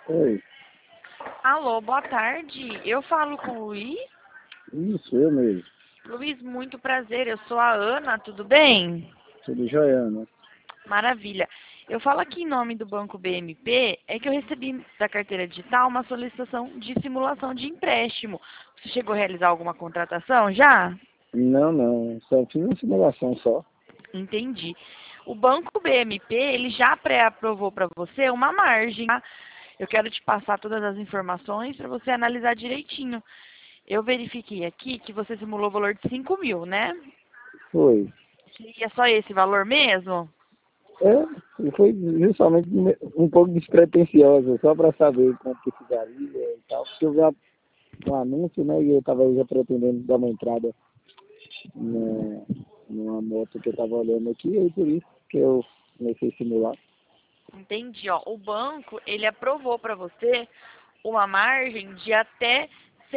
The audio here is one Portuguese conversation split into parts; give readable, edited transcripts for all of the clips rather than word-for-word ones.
Oi, Alô, boa tarde. Eu falo com o Luiz. isso, eu mesmo. Luiz, muito prazer. Eu sou a Ana, tudo bem? Tudo jóia, né? Maravilha. Eu falo aqui em nome do Banco BMP, é que eu recebi da carteira digital uma solicitação de simulação de empréstimo. Você chegou a realizar alguma contratação já? Não, não, só fiz uma simulação só. Entendi. O Banco BMP, ele já pré-aprovou para você uma margem, tá? Eu quero te passar todas as informações para você analisar direitinho. Eu verifiquei aqui que você simulou o valor de 5 mil, né? Foi. E é só esse valor mesmo? E foi justamente um pouco despretensiosa, só para saber quanto que ficaria e tal, porque eu vi um anúncio, né, e eu estava já pretendendo dar uma entrada na, numa moto que eu estava olhando aqui, e aí por isso que eu comecei a simular. Entendi, ó. O banco, ele aprovou para você uma margem de até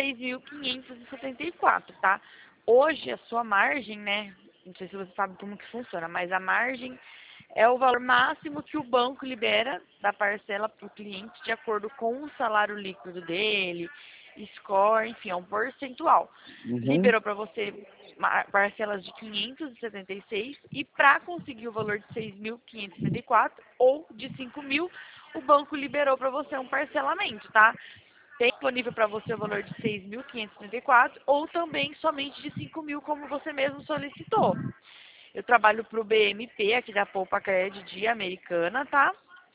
6.574, tá? Hoje, a sua margem, né? Não sei se você sabe como que funciona, mas a margem é o valor máximo que o banco libera da parcela para o cliente de acordo com o salário líquido dele, score, enfim, é um percentual. Uhum. Liberou para você parcelas de 576 e para conseguir o valor de 6.574 ou de 5 mil, o banco liberou para você um parcelamento, tá? Tem disponível para você o valor de 6.574 ou também somente de 5 mil, como você mesmo solicitou. Eu trabalho para o BMP, aqui da Poupa Cred de Americana, tá?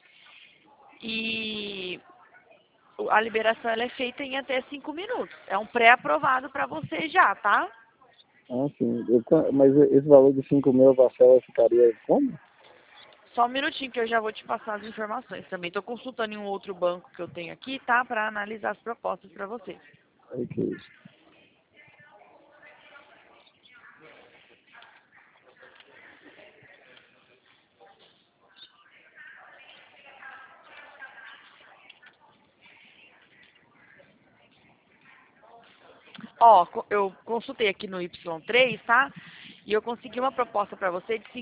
E a liberação ela é feita em até 5 minutos. É um pré-aprovado para você já, tá? Ah, sim. Mas esse valor de 5 mil a parcela ficaria como? Só um minutinho que eu já vou te passar as informações também. Estou consultando em um outro banco que eu tenho aqui, tá? Para analisar as propostas para você. Aí que isso. Ó, eu consultei aqui no Y3, tá? E eu consegui uma proposta para você de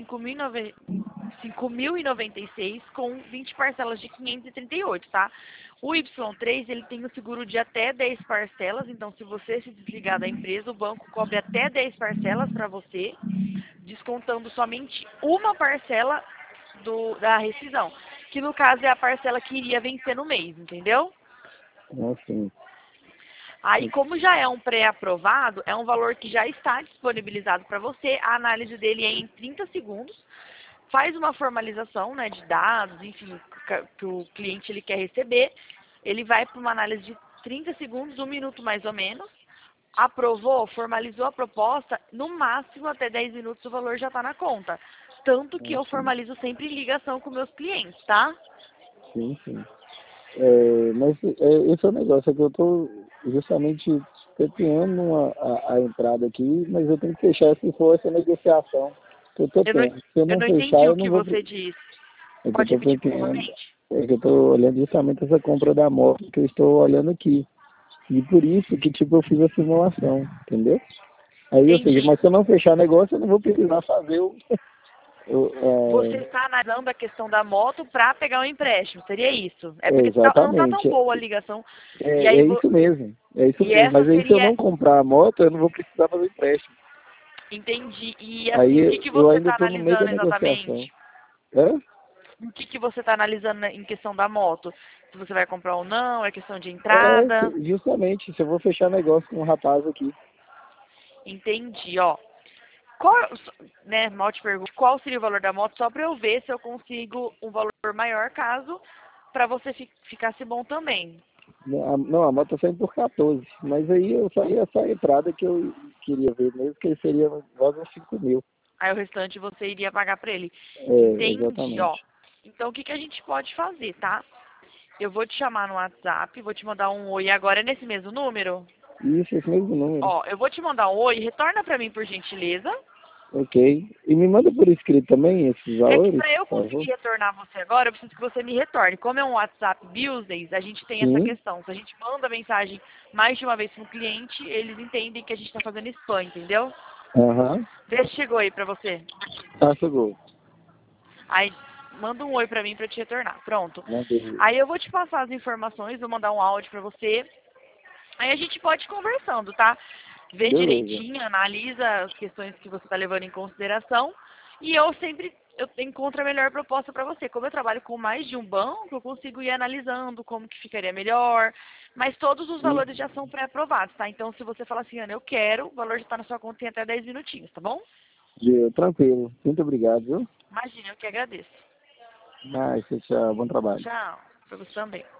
5.096 com 20 parcelas de 538, tá? O Y3, ele tem o seguro de até 10 parcelas, então se você se desligar da empresa, o banco cobre até 10 parcelas para você, descontando somente uma parcela da rescisão, que no caso é a parcela que iria vencer no mês, entendeu? Ah, sim. Aí, como já é um pré-aprovado, é um valor que já está disponibilizado para você. A análise dele é em 30 segundos. Faz uma formalização, né, de dados, enfim, que o cliente ele quer receber. Ele vai para uma análise de 30 segundos, um minuto mais ou menos. Aprovou, formalizou a proposta, no máximo até 10 minutos o valor já está na conta. Tanto que Ah, eu sim. formalizo sempre em ligação com meus clientes, tá? Sim, sim. Mas esse é o negócio, é que eu estou justamente pepeando a entrada aqui, mas eu tenho que fechar se for essa negociação que eu estou Eu não, tendo. Se eu eu não não fechar, entendi o eu não que vou. você disse. É que eu Pode estou repetir pepeando, novamente? é que eu estou olhando justamente essa compra da moto que eu estou olhando aqui. E por isso que, tipo, eu fiz a simulação, entendeu? Aí, ou seja, Entendi. mas se eu não fechar negócio, eu não vou precisar fazer Você está analisando a questão da moto para pegar um empréstimo, seria isso? É porque não está tão exatamente. boa a ligação. E É, aí é isso mesmo. É isso e mesmo. essa Mas aí se eu seria, não comprar a moto, eu não vou precisar fazer empréstimo. entendi. E assim, o que Aí que eu você ainda está estou no meio da analisando negociação. exatamente? Hã? O que que você está analisando em questão da moto? Se você vai comprar ou não, é questão de É, entrada? justamente, se eu vou fechar negócio com um rapaz aqui. Entendi, ó. Qual, né, mal te pergunto, qual seria o valor da moto, só para eu ver se eu consigo um valor maior, caso para você ficasse bom também. Não, a moto tá saindo por 14. Mas aí eu só ia essa entrada que eu queria ver mesmo, que seria quase uns 5 mil. Aí o restante você iria pagar para ele. É, Entendi, ó. exatamente. Então o que que a gente pode fazer, tá? Eu vou te chamar no WhatsApp, vou te mandar um oi agora, é nesse mesmo número? Isso, esse mesmo número. Ó, eu vou te mandar um oi, retorna para mim por gentileza. Ok. E me manda por escrito também esses É que valores, para eu por favor. conseguir retornar você agora, eu preciso que você me retorne. Como é um WhatsApp Business, a gente tem essa Sim. questão. Se a gente manda mensagem mais de uma vez para o cliente, eles entendem que a gente está fazendo spam, entendeu? Aham. Vê se chegou aí para você. Tá, chegou. Aí, manda um oi pra mim pra eu te retornar. Pronto. Mandei. Aí eu vou te passar as informações, vou mandar um áudio pra você. Aí a gente pode ir conversando, tá? Vê Beleza. direitinho, analisa as questões que você está levando em consideração. E eu sempre encontro a melhor proposta para você. Como eu trabalho com mais de um banco, eu consigo ir analisando como que ficaria melhor. Mas todos os Hum, valores já são pré-aprovados, tá? Então, se você falar assim, Ana, eu quero, o valor já está na sua conta em até 10 minutinhos, tá bom? Tranquilo. Muito obrigado, viu? Imagina, eu que agradeço. Tchau. Bom trabalho. Tchau. Para você também.